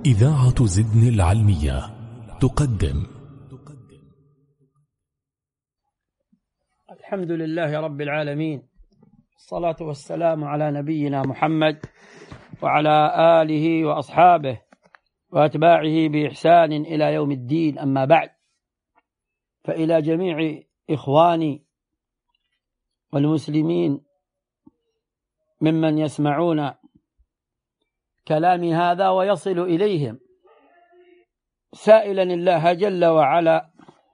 إذاعة زدن العلمية تقدم. الحمد لله رب العالمين، الصلاة والسلام على نبينا محمد وعلى آله وأصحابه وأتباعه بإحسان إلى يوم الدين. أما بعد، فإلى جميع إخواني والمسلمين ممن يسمعون كلامي هذا ويصل إليهم، سائلا الله جل وعلا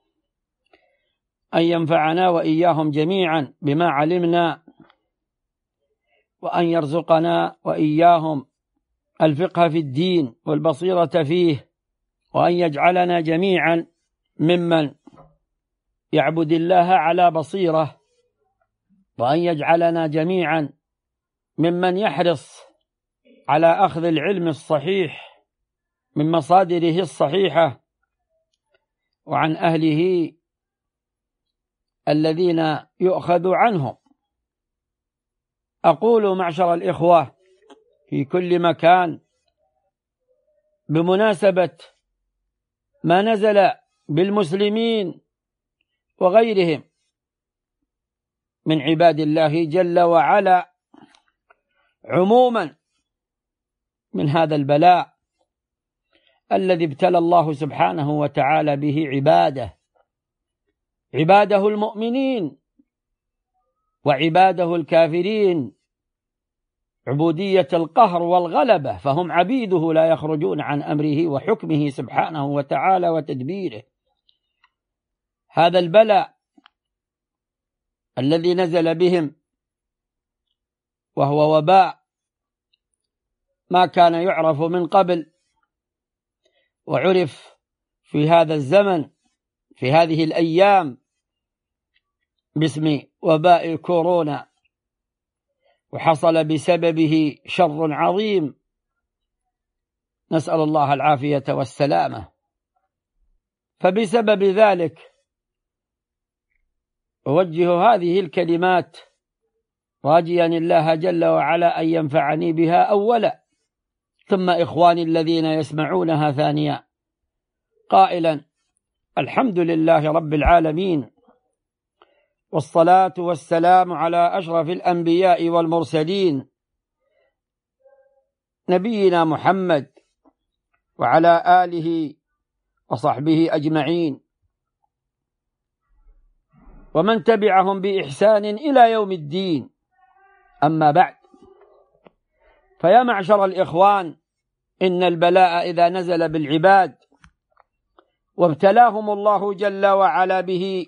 أن ينفعنا وإياهم جميعا بما علمنا، وأن يرزقنا وإياهم الفقه في الدين والبصيرة فيه، وأن يجعلنا جميعا ممن يعبد الله على بصيرة، وأن يجعلنا جميعا ممن يحرص على أخذ العلم الصحيح من مصادره الصحيحة وعن أهله الذين يؤخذ عنهم. أقول معشر الإخوة في كل مكان بمناسبة ما نزل بالمسلمين وغيرهم من عباد الله جل وعلا عموما من هذا البلاء الذي ابتلى الله سبحانه وتعالى به عباده المؤمنين وعباده الكافرين، عبودية القهر والغلبة، فهم عبيده لا يخرجون عن أمره وحكمه سبحانه وتعالى وتدبيره. هذا البلاء الذي نزل بهم وهو وباء ما كان يعرف من قبل، وعرف في هذا الزمن في هذه الأيام باسم وباء كورونا، وحصل بسببه شر عظيم، نسأل الله العافية والسلامة. فبسبب ذلك أوجه هذه الكلمات راجيا الله جل وعلا أن ينفعني بها أولا، ثم إخواني الذين يسمعونها ثانيا، قائلا: الحمد لله رب العالمين، والصلاة والسلام على أشرف الأنبياء والمرسلين نبينا محمد وعلى آله وصحبه أجمعين، ومن تبعهم بإحسان إلى يوم الدين. أما بعد، فيا معشر الإخوان، إن البلاء إذا نزل بالعباد وابتلاهم الله جل وعلا به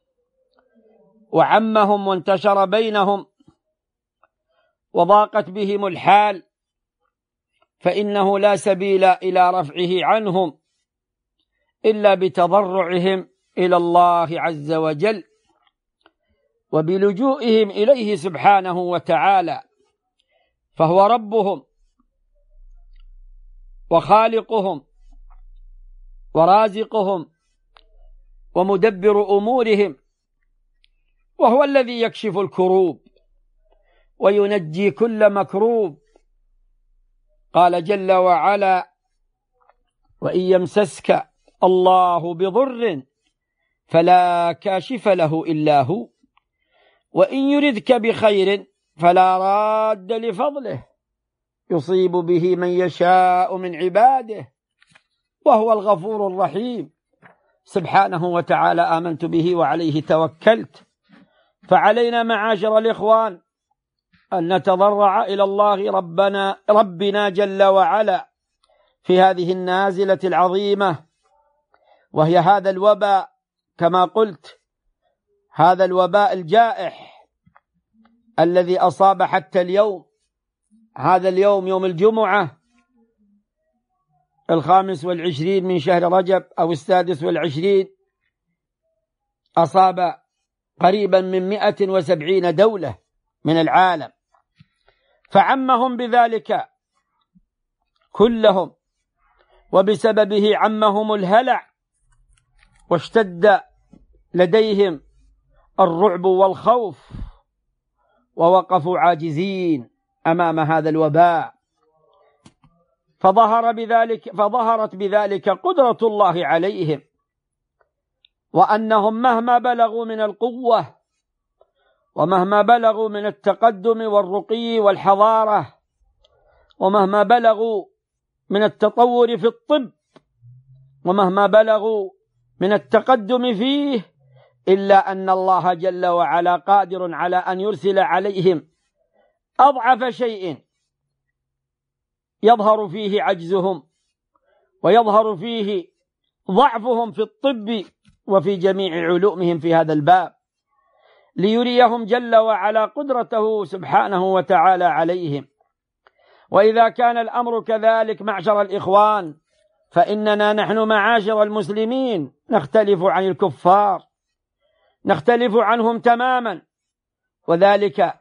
وعمهم وانتشر بينهم وضاقت بهم الحال، فإنه لا سبيل إلى رفعه عنهم إلا بتضرعهم إلى الله عز وجل وبلجوئهم إليه سبحانه وتعالى، فهو ربهم وخالقهم ورازقهم ومدبر أمورهم، وهو الذي يكشف الكروب وينجي كل مكروب. قال جل وعلا: وإن يمسسك الله بضر فلا كاشف له إلا هو، وإن يردك بخير فلا راد لفضله، يصيب به من يشاء من عباده، وهو الغفور الرحيم سبحانه وتعالى. آمنت به وعليه توكلت. فعلينا معاشر الإخوان أن نتضرع إلى الله ربنا جل وعلا في هذه النازلة العظيمة، وهي هذا الوباء، كما قلت، هذا الوباء الجائح الذي أصاب حتى اليوم، هذا اليوم يوم الجمعة 25 من شهر رجب أو 26، أصاب قريبا من 170 دولة من العالم، فعمهم بذلك كلهم، وبسببه عمهم الهلع، واشتد لديهم الرعب والخوف، ووقفوا عاجزين أمام هذا الوباء. فظهرت بذلك قدرة الله عليهم، وأنهم مهما بلغوا من القوة ومهما بلغوا من التقدم والرقي والحضارة ومهما بلغوا من التطور في الطب ومهما بلغوا من التقدم فيه، إلا أن الله جل وعلا قادر على أن يرسل عليهم أضعف شيء يظهر فيه عجزهم ويظهر فيه ضعفهم في الطب وفي جميع علومهم في هذا الباب، ليريهم جل وعلا قدرته سبحانه وتعالى عليهم. وإذا كان الأمر كذلك معشر الإخوان، فإننا نحن معاشر المسلمين نختلف عن الكفار، نختلف عنهم تماما، وذلك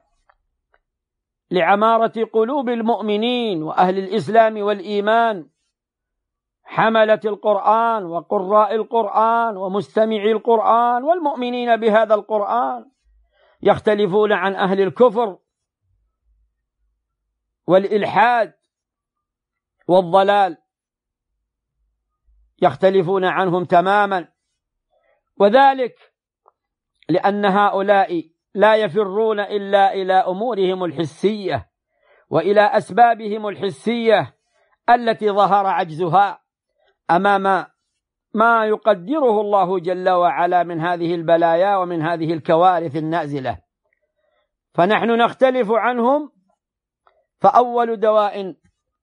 لعمارة قلوب المؤمنين وأهل الإسلام والإيمان، حملة القرآن وقراء القرآن ومستمعي القرآن والمؤمنين بهذا القرآن، يختلفون عن أهل الكفر والإلحاد والضلال، يختلفون عنهم تماما. وذلك لأن هؤلاء لا يفرون إلا إلى أمورهم الحسية وإلى أسبابهم الحسية التي ظهر عجزها أمام ما يقدره الله جل وعلا من هذه البلايا ومن هذه الكوارث النازلة. فنحن نختلف عنهم، فأول دواء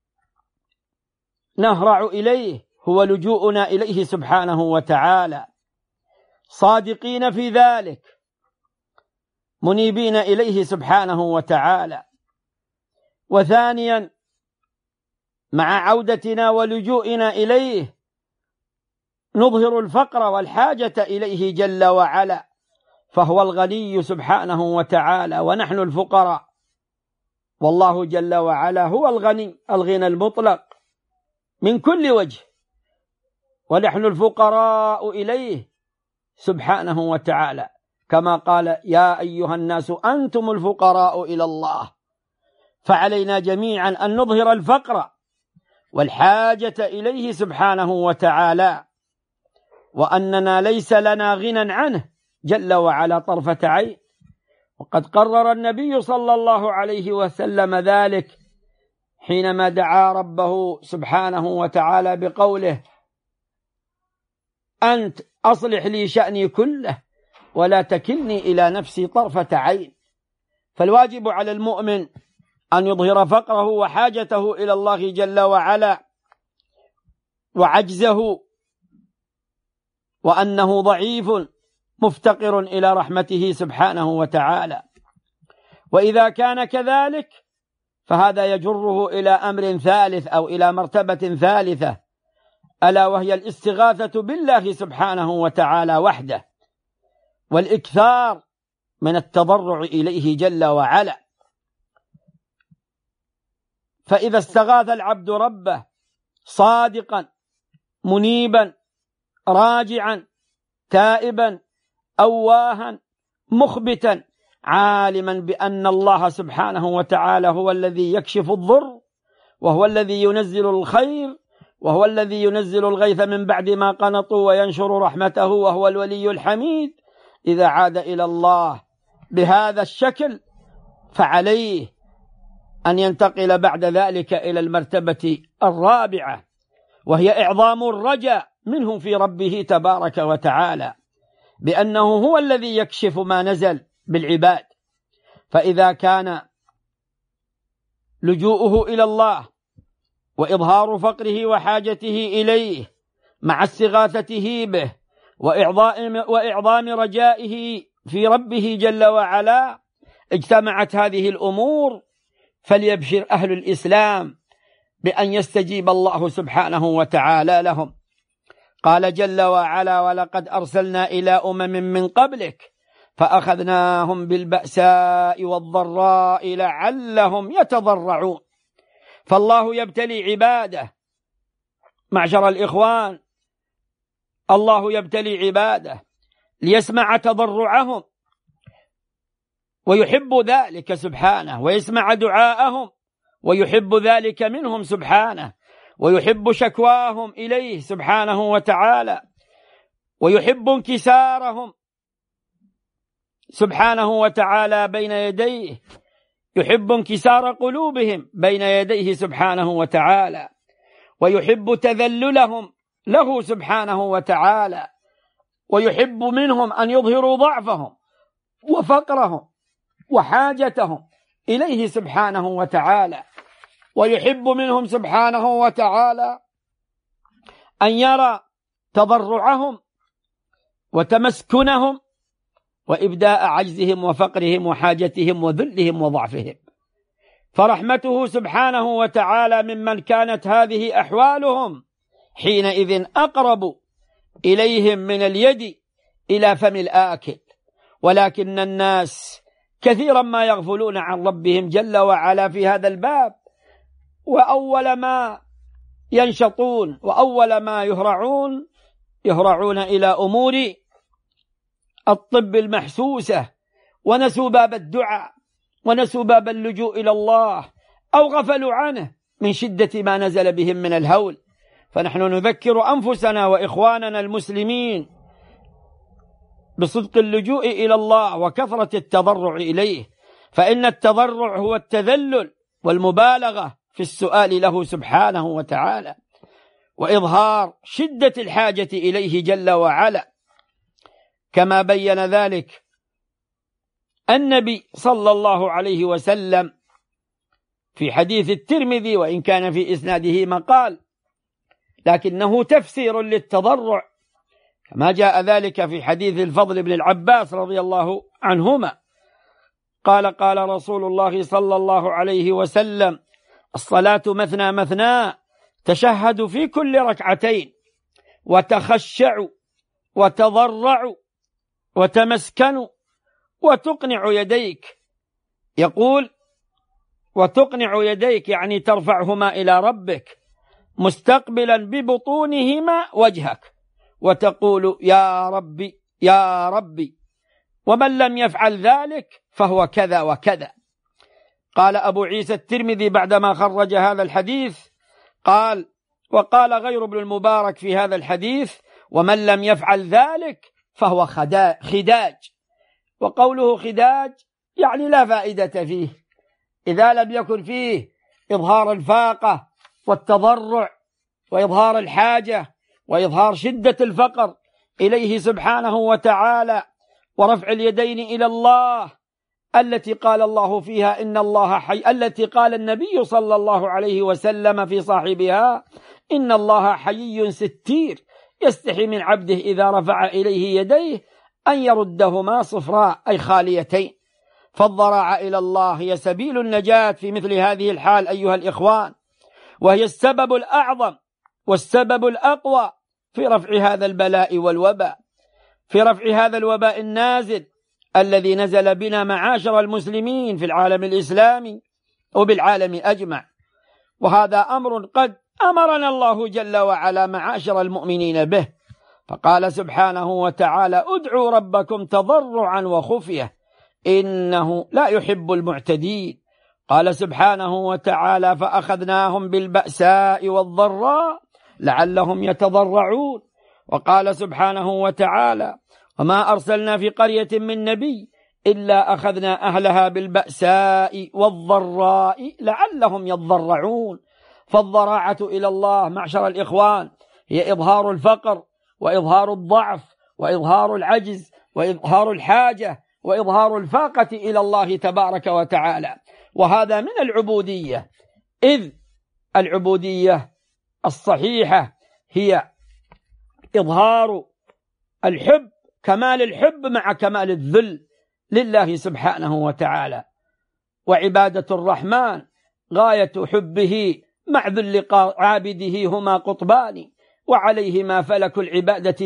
نهرع إليه هو لجوءنا إليه سبحانه وتعالى، صادقين في ذلك، منيبين إليه سبحانه وتعالى. وثانيا مع عودتنا ولجوئنا إليه نظهر الفقر والحاجة إليه جل وعلا، فهو الغني سبحانه وتعالى ونحن الفقراء، والله جل وعلا هو الغني الغنى المطلق من كل وجه، ونحن الفقراء إليه سبحانه وتعالى، كما قال يا أيها الناس أنتم الفقراء إلى الله. فعلينا جميعا أن نظهر الفقر والحاجة إليه سبحانه وتعالى، وأننا ليس لنا غنى عنه جل وعلا طرفة عين. وقد قرر النبي صلى الله عليه وسلم ذلك حينما دعا ربه سبحانه وتعالى بقوله أنت أصلح لي شأني كله ولا تكلني إلى نفسي طرفة عين. فالواجب على المؤمن أن يظهر فقره وحاجته إلى الله جل وعلا وعجزه، وأنه ضعيف مفتقر إلى رحمته سبحانه وتعالى. وإذا كان كذلك فهذا يجره إلى أمر ثالث أو إلى مرتبة ثالثة، ألا وهي الاستغاثة بالله سبحانه وتعالى وحده، والإكثار من التضرع إليه جل وعلا. فإذا استغاث العبد ربه صادقا منيبا راجعا تائبا أواها مخبتا عالما بأن الله سبحانه وتعالى هو الذي يكشف الضر وهو الذي ينزل الخير وهو الذي ينزل الغيث من بعد ما قنطوا وينشر رحمته وهو الولي الحميد، إذا عاد إلى الله بهذا الشكل فعليه أن ينتقل بعد ذلك إلى المرتبة الرابعة، وهي إعظام الرجاء منه في ربه تبارك وتعالى، بأنه هو الذي يكشف ما نزل بالعباد. فإذا كان لجوءه إلى الله وإظهار فقره وحاجته إليه مع استغاثته به وإعظام رجائه في ربه جل وعلا اجتمعت هذه الأمور، فليبشر أهل الإسلام بأن يستجيب الله سبحانه وتعالى لهم. قال جل وعلا ولقد أرسلنا إلى أمم من قبلك فأخذناهم بالبأساء والضراء لعلهم يتضرعون. فالله يبتلي عباده معشر الإخوان، الله يبتلي عباده ليسمع تضرعهم ويحب ذلك سبحانه، ويسمع دعاءهم ويحب ذلك منهم سبحانه، ويحب شكواهم إليه سبحانه وتعالى، ويحب انكسارهم سبحانه وتعالى بين يديه، يحب انكسار قلوبهم بين يديه سبحانه وتعالى، ويحب تذللهم له سبحانه وتعالى، ويحب منهم أن يظهروا ضعفهم وفقرهم وحاجتهم إليه سبحانه وتعالى، ويحب منهم سبحانه وتعالى أن يرى تضرعهم وتمسكنهم وإبداء عجزهم وفقرهم وحاجتهم وذلهم وضعفهم. فرحمته سبحانه وتعالى ممن كانت هذه أحوالهم حينئذ أقرب إليهم من اليد إلى فم الآكل، ولكن الناس كثيرا ما يغفلون عن ربهم جل وعلا في هذا الباب، وأول ما ينشطون وأول ما يهرعون إلى أمور الطب المحسوسة، ونسوا باب الدعاء ونسوا باب اللجوء إلى الله، أو غفلوا عنه من شدة ما نزل بهم من الهول. فنحن نذكر أنفسنا وإخواننا المسلمين بصدق اللجوء إلى الله وكثرة التضرع إليه، فإن التضرع هو التذلل والمبالغة في السؤال له سبحانه وتعالى، وإظهار شدة الحاجة إليه جل وعلا، كما بين ذلك النبي صلى الله عليه وسلم في حديث الترمذي، وإن كان في إسناده مقال لكنه تفسير للتضرع، كما جاء ذلك في حديث الفضل بن العباس رضي الله عنهما قال: قال رسول الله صلى الله عليه وسلم: الصلاة مثنى مثنى، تشهد في كل ركعتين، وتخشع وتضرع وتمسكن وتقنع يديك. يقول: وتقنع يديك يعني ترفعهما إلى ربك مستقبلا ببطونهما وجهك، وتقول: يا ربي يا ربي، ومن لم يفعل ذلك فهو كذا وكذا. قال أبو عيسى الترمذي بعدما خرج هذا الحديث قال: وقال غير ابن المبارك في هذا الحديث: ومن لم يفعل ذلك فهو خداج. وقوله خداج يعني لا فائدة فيه، إذا لم يكن فيه إظهار الفاقة والتضرع وإظهار الحاجة وإظهار شدة الفقر إليه سبحانه وتعالى، ورفع اليدين إلى الله التي قال الله فيها إن الله حي، التي قال النبي صلى الله عليه وسلم في صاحبها: إن الله حيي ستير، يستحي من عبده إذا رفع إليه يديه أن يردهما صفراء أي خاليتين. فالضراعة إلى الله هي سبيل النجاة في مثل هذه الحال أيها الإخوان، وهي السبب الأعظم والسبب الأقوى في رفع هذا البلاء والوباء، في رفع هذا الوباء النازل الذي نزل بنا معاشر المسلمين في العالم الإسلامي وبالعالم أجمع. وهذا أمر قد أمرنا الله جل وعلا معاشر المؤمنين به، فقال سبحانه وتعالى: ادعوا ربكم تضرعا وخفية إنه لا يحب المعتدين. قال سبحانه وتعالى: فأخذناهم بالبأساء والضراء لعلهم يتضرعون. وقال سبحانه وتعالى: وما أرسلنا في قرية من نبي إلا أخذنا أهلها بالبأساء والضراء لعلهم يضرعون. فالضراعة إلى الله معشر الإخوان هي إظهار الفقر وإظهار الضعف وإظهار العجز وإظهار الحاجة وإظهار الفاقة إلى الله تبارك وتعالى، وهذا من العبودية، إذ العبودية الصحيحة هي إظهار الحب، كمال الحب مع كمال الذل لله سبحانه وتعالى. وعبادة الرحمن غاية حبه مع ذل عابده هما قطبان، وعليهما فلك العبادة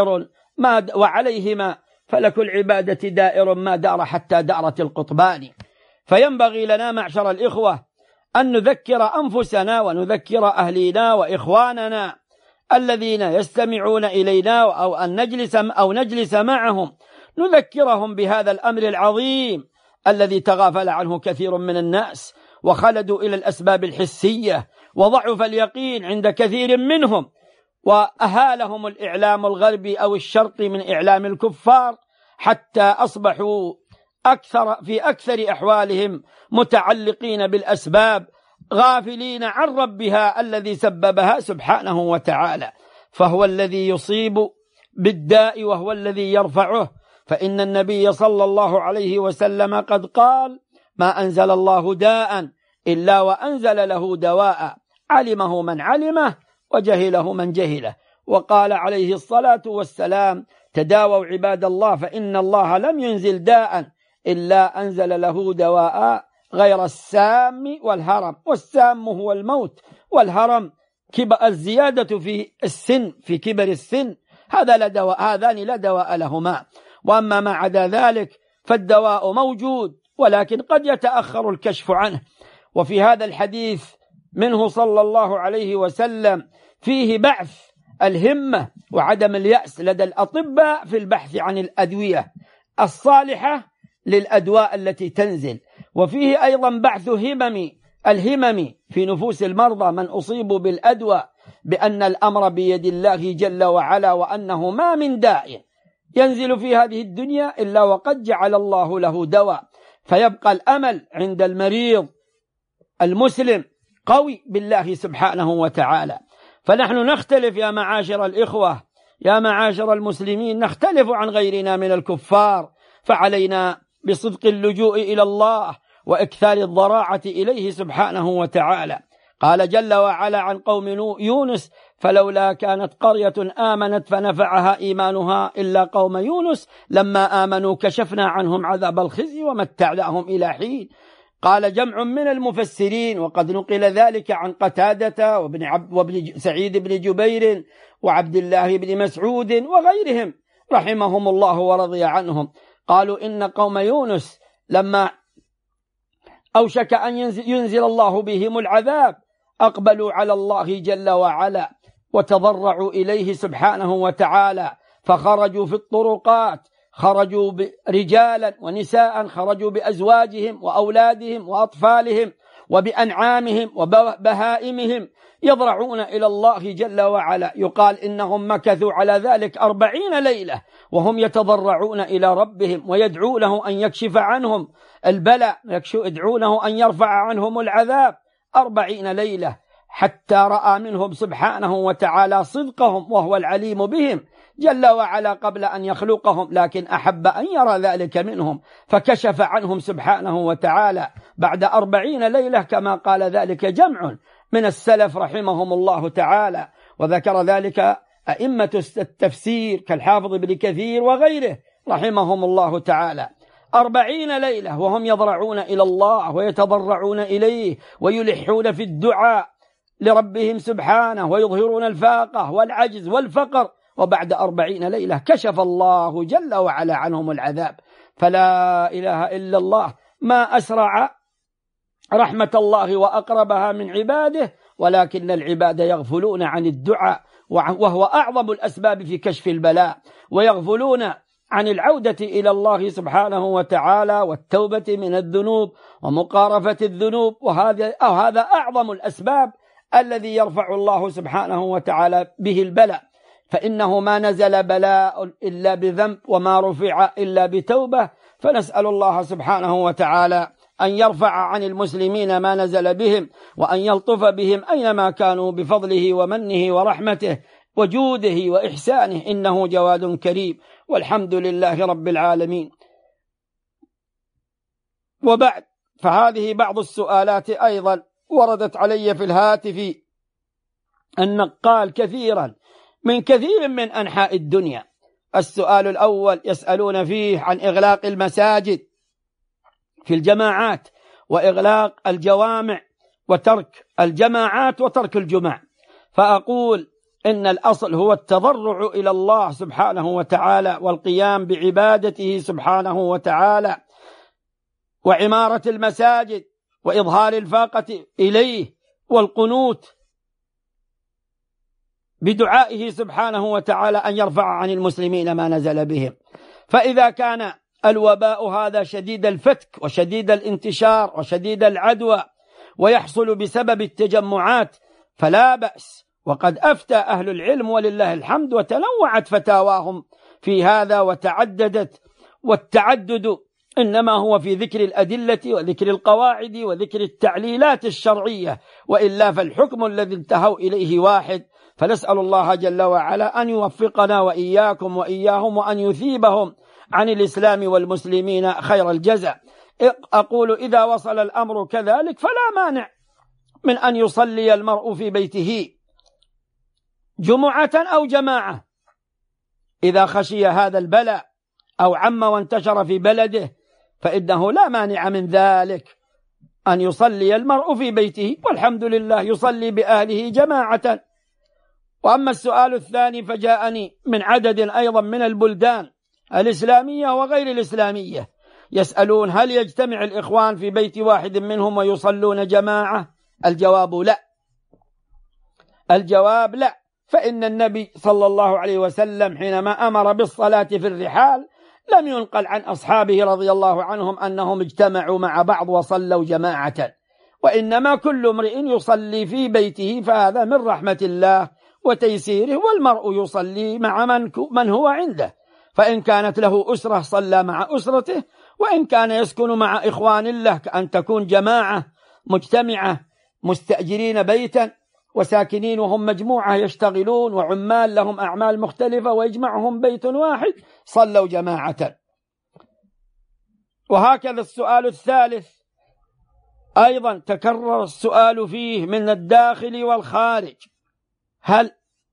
دائر ما دار حتى دارت القطبان. فينبغي لنا معشر الإخوة أن نذكر أنفسنا ونذكر أهلينا وإخواننا الذين يستمعون إلينا أو نجلس معهم، نذكرهم بهذا الأمر العظيم الذي تغافل عنه كثير من الناس، وخلدوا إلى الأسباب الحسية وضعف اليقين عند كثير منهم، وأهالهم الإعلام الغربي أو الشرقي من إعلام الكفار حتى أصبحوا في أكثر أحوالهم متعلقين بالأسباب، غافلين عن ربها الذي سببها سبحانه وتعالى. فهو الذي يصيب بالداء وهو الذي يرفعه. فإن النبي صلى الله عليه وسلم قد قال: ما أنزل الله داء إلا وأنزل له دواء، علمه من علمه وجهله من جهله. وقال عليه الصلاة والسلام: تداووا عباد الله فإن الله لم ينزل داء إلا أنزل له دواء غير السام والهرم. والسام هو الموت، والهرم الزيادة في السن، في كبر السن. هذان لا دواء لهما. وأما ما عدا ذلك فالدواء موجود، ولكن قد يتأخر الكشف عنه. وفي هذا الحديث منه صلى الله عليه وسلم فيه بعث الهمة وعدم اليأس لدى الأطباء في البحث عن الأدوية الصالحة للأدواء التي تنزل. وفيه أيضا بعث الهمم في نفوس المرضى من أصيبوا بالأدواء، بأن الأمر بيد الله جل وعلا، وأنه ما من داء ينزل في هذه الدنيا إلا وقد جعل الله له دواء. فيبقى الأمل عند المريض المسلم قوي بالله سبحانه وتعالى. فنحن نختلف يا معاشر الإخوة، يا معاشر المسلمين، نختلف عن غيرنا من الكفار، فعلينا بصدق اللجوء إلى الله وإكثار الضراعة إليه سبحانه وتعالى. قال جل وعلا عن قوم يونس: فلولا كانت قرية آمنت فنفعها إيمانها إلا قوم يونس لما آمنوا كشفنا عنهم عذاب الخزي ومتعناهم إلى حين. قال جمع من المفسرين، وقد نقل ذلك عن قتادة وابن سعيد بن جبير وعبد الله بن مسعود وغيرهم رحمهم الله ورضي عنهم، قالوا إن قوم يونس لما أوشك أن ينزل الله بهم العذاب أقبلوا على الله جل وعلا وتضرعوا إليه سبحانه وتعالى، فخرجوا في الطرقات، خرجوا رجالا ونساء، خرجوا بأزواجهم وأولادهم وأطفالهم وبأنعامهم وبهائمهم يضرعون إلى الله جل وعلا. يقال إنهم مكثوا على ذلك 40 ليلة وهم يتضرعون إلى ربهم ويدعونه أن يكشف عنهم البلاء، يدعونه أن يرفع عنهم العذاب 40 ليلة، حتى رأى منهم سبحانه وتعالى صدقهم وهو العليم بهم جل وعلا قبل أن يخلقهم، لكن أحب أن يرى ذلك منهم فكشف عنهم سبحانه وتعالى بعد 40 ليلة، كما قال ذلك جمع من السلف رحمهم الله تعالى. وذكر ذلك أئمة التفسير كالحافظ ابن كثير وغيره رحمهم الله تعالى. 40 ليلة وهم يضرعون إلى الله ويتضرعون إليه ويلحون في الدعاء لربهم سبحانه ويظهرون الفاقة والعجز والفقر، وبعد 40 ليلة كشف الله جل وعلا عنهم العذاب. فلا إله إلا الله، ما أسرع رحمة الله وأقربها من عباده، ولكن العباد يغفلون عن الدعاء، وهو أعظم الأسباب في كشف البلاء، ويغفلون عن العودة إلى الله سبحانه وتعالى والتوبة من الذنوب ومقارفة الذنوب، وهذا أعظم الأسباب الذي يرفع الله سبحانه وتعالى به البلاء. فإنه ما نزل بلاء إلا بذنب وما رفع إلا بتوبة. فنسأل الله سبحانه وتعالى أن يرفع عن المسلمين ما نزل بهم، وأن يلطف بهم أينما كانوا بفضله ومنه ورحمته وجوده وإحسانه، إنه جواد كريم، والحمد لله رب العالمين. وبعد، فهذه بعض السؤالات أيضا وردت علي في الهاتف النقال كثيرا من كثير من أنحاء الدنيا. السؤال الأول يسألون فيه عن إغلاق المساجد في الجماعات، وإغلاق الجوامع، وترك الجماعات وترك الجمع. فأقول إن الأصل هو التضرع إلى الله سبحانه وتعالى والقيام بعبادته سبحانه وتعالى، وعمارة المساجد وإظهار الفاقة إليه، والقنوت بدعائه سبحانه وتعالى أن يرفع عن المسلمين ما نزل بهم. فإذا كان الوباء هذا شديد الفتك وشديد الانتشار وشديد العدوى، ويحصل بسبب التجمعات فلا بأس، وقد أفتى أهل العلم ولله الحمد وتنوعت فتاواهم في هذا وتعددت، والتعدد إنما هو في ذكر الأدلة وذكر القواعد وذكر التعليلات الشرعية، وإلا فالحكم الذي انتهوا إليه واحد. فنسأل الله جل وعلا أن يوفقنا وإياكم وإياهم وأن يثيبهم عن الإسلام والمسلمين خير الجزاء. أقول إذا وصل الأمر كذلك فلا مانع من أن يصلي المرء في بيته جمعة أو جماعة إذا خشي هذا البلاء أو عم وانتشر في بلده، فإنه لا مانع من ذلك أن يصلي المرء في بيته، والحمد لله يصلي بأهله جماعة. وأما السؤال الثاني فجاءني من عدد أيضا من البلدان الإسلامية وغير الإسلامية يسألون هل يجتمع الإخوان في بيت واحد منهم ويصلون جماعة؟ الجواب لا. الجواب لا، فإن النبي صلى الله عليه وسلم حينما أمر بالصلاة في الرحال لم ينقل عن أصحابه رضي الله عنهم أنهم اجتمعوا مع بعض وصلوا جماعة، وإنما كل امرئ يصلي في بيته، فهذا من رحمة الله وتيسيره، والمرء يصلي مع من هو عنده، فإن كانت له أسرة صلى مع أسرته، وإن كان يسكن مع إخوان له كأن تكون جماعة مجتمعة مستأجرين بيتا وساكنين وهم مجموعة يشتغلون وعمال لهم أعمال مختلفة ويجمعهم بيت واحد صلوا جماعة. وهكذا السؤال الثالث أيضا تكرر السؤال فيه من الداخل والخارج، هل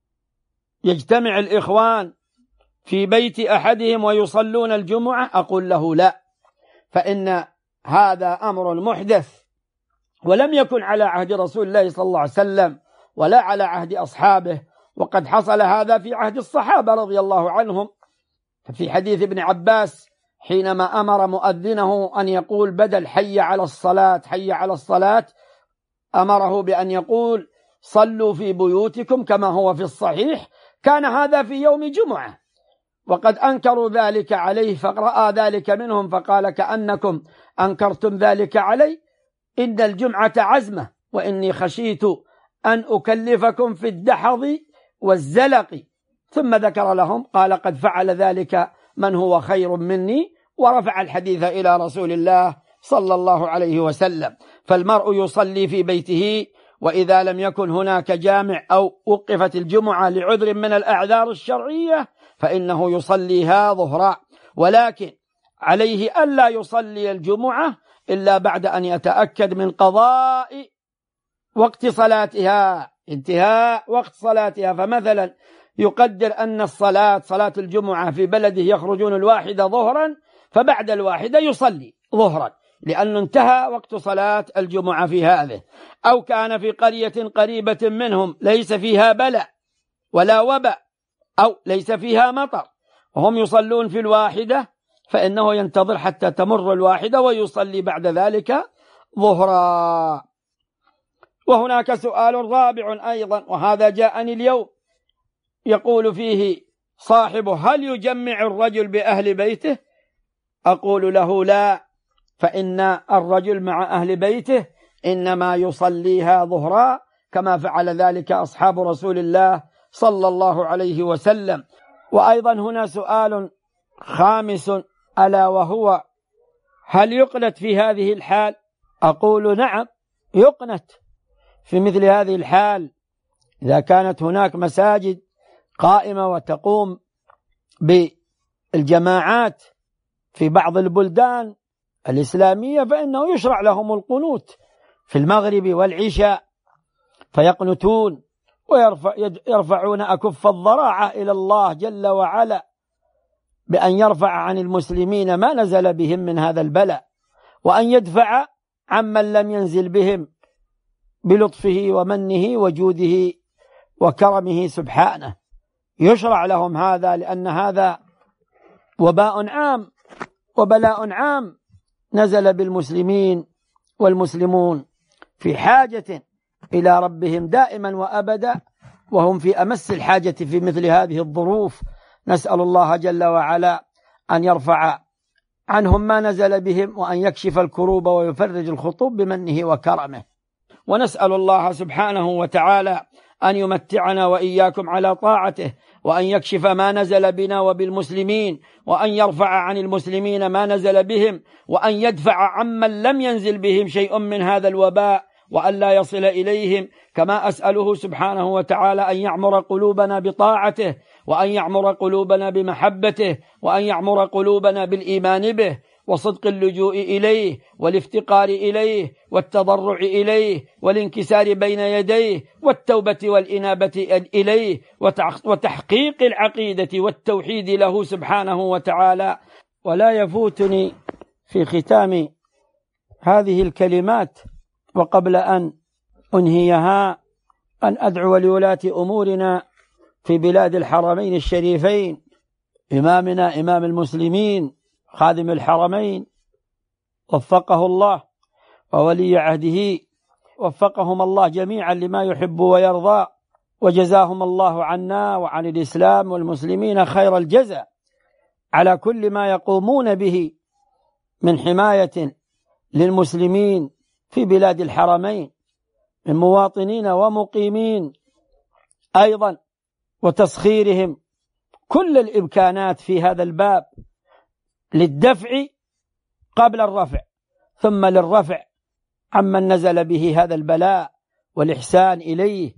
يجتمع الإخوان في بيت أحدهم ويصلون الجمعة؟ أقول له لا، فإن هذا أمر محدث ولم يكن على عهد رسول الله صلى الله عليه وسلم ولا على عهد أصحابه، وقد حصل هذا في عهد الصحابة رضي الله عنهم. في حديث ابن عباس حينما أمر مؤذنه أن يقول بدل حي على الصلاة حي على الصلاة، أمره بأن يقول صلوا في بيوتكم كما هو في الصحيح، كان هذا في يوم جمعة، وقد أنكروا ذلك عليه فرأى ذلك منهم فقال كأنكم أنكرتم ذلك علي، إن الجمعة عزمة وإني خشيت أن أكلفكم في الدحض والزلق. ثم ذكر لهم قال قد فعل ذلك من هو خير مني، ورفع الحديث إلى رسول الله صلى الله عليه وسلم. فالمرء يصلي في بيته، وإذا لم يكن هناك جامع أو وقفت الجمعة لعذر من الأعذار الشرعية فإنه يصليها ظهرا، ولكن عليه ألا يصلي الجمعة إلا بعد أن يتأكد من قضاء وقت صلاتها، انتهاء وقت صلاتها. فمثلا يقدر أن صلاة الجمعة في بلده يخرجون الواحدة ظهرا، فبعد الواحدة يصلي ظهرا لأنه انتهى وقت صلاة الجمعة في هذه. أو كان في قرية قريبة منهم ليس فيها بلاء ولا وباء أو ليس فيها مطر وهم يصلون في الواحدة، فإنه ينتظر حتى تمر الواحدة ويصلي بعد ذلك ظهرا. وهناك سؤال رابع أيضا، وهذا جاءني اليوم، يقول فيه صاحبه هل يجمع الرجل بأهل بيته؟ أقول له لا، فإن الرجل مع أهل بيته إنما يصليها ظهرا كما فعل ذلك أصحاب رسول الله صلى الله عليه وسلم. وأيضا هنا سؤال خامس ألا وهو هل يقنت في هذه الحال؟ أقول نعم يقنت في مثل هذه الحال، إذا كانت هناك مساجد قائمة وتقوم بالجماعات في بعض البلدان الإسلامية فإنه يشرع لهم القنوت في المغرب والعشاء، فيقنتون ويرفعون أكف الضراعة إلى الله جل وعلا بأن يرفع عن المسلمين ما نزل بهم من هذا البلاء، وأن يدفع عمن لم ينزل بهم بلطفه ومنه وجوده وكرمه سبحانه. يشرع لهم هذا لأن هذا وباء عام وبلاء عام نزل بالمسلمين، والمسلمون في حاجة إلى ربهم دائما وأبدا، وهم في أمس الحاجة في مثل هذه الظروف. نسأل الله جل وعلا أن يرفع عنهم ما نزل بهم، وأن يكشف الكروب ويفرج الخطوب بمنه وكرمه. ونسأل الله سبحانه وتعالى أن يمتعنا وإياكم على طاعته، وأن يكشف ما نزل بنا وبالمسلمين، وأن يرفع عن المسلمين ما نزل بهم، وأن يدفع عمن لم ينزل بهم شيء من هذا الوباء وأن لا يصل إليهم. كما أسأله سبحانه وتعالى أن يعمر قلوبنا بطاعته، وأن يعمر قلوبنا بمحبته، وأن يعمر قلوبنا بالإيمان به وصدق اللجوء إليه والافتقار إليه والتضرع إليه والانكسار بين يديه والتوبة والإنابة إليه وتحقيق العقيدة والتوحيد له سبحانه وتعالى. ولا يفوتني في ختام هذه الكلمات وقبل أن أنهيها أن أدعو لولاة أمورنا في بلاد الحرمين الشريفين، إمامنا إمام المسلمين خادم الحرمين وفقه الله، وولي عهده وفقهم الله جميعا لما يحب ويرضى، وجزاهم الله عنا وعن الإسلام والمسلمين خير الجزاء على كل ما يقومون به من حماية للمسلمين في بلاد الحرمين من مواطنين ومقيمين أيضا، وتسخيرهم كل الإمكانات في هذا الباب للدفع قبل الرفع، ثم للرفع عمن نزل به هذا البلاء والإحسان إليه،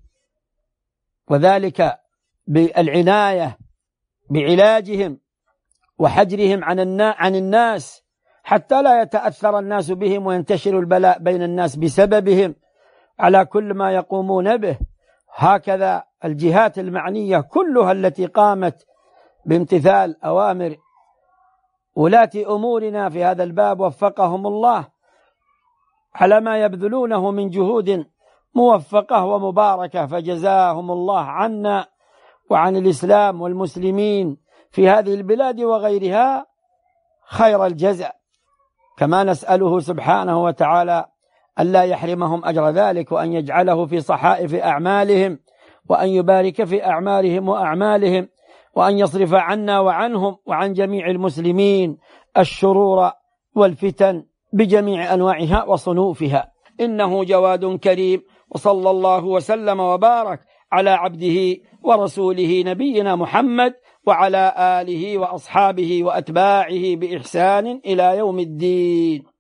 وذلك بالعناية بعلاجهم وحجرهم عن الناس حتى لا يتأثر الناس بهم وينتشر البلاء بين الناس بسببهم، على كل ما يقومون به. هكذا الجهات المعنية كلها التي قامت بامتثال أوامر ولاة أمورنا في هذا الباب وفقهم الله على ما يبذلونه من جهود موفقة ومباركة، فجزاهم الله عنا وعن الإسلام والمسلمين في هذه البلاد وغيرها خير الجزاء. كما نسأله سبحانه وتعالى ألا يحرمهم أجر ذلك، وأن يجعله في صحائف أعمالهم، وأن يبارك في أعمارهم وأعمالهم، وأن يصرف عنا وعنهم وعن جميع المسلمين الشرور والفتن بجميع أنواعها وصنوفها، إنه جواد كريم. وصلى الله وسلم وبارك على عبده ورسوله نبينا محمد وعلى آله وأصحابه وأتباعه بإحسان إلى يوم الدين.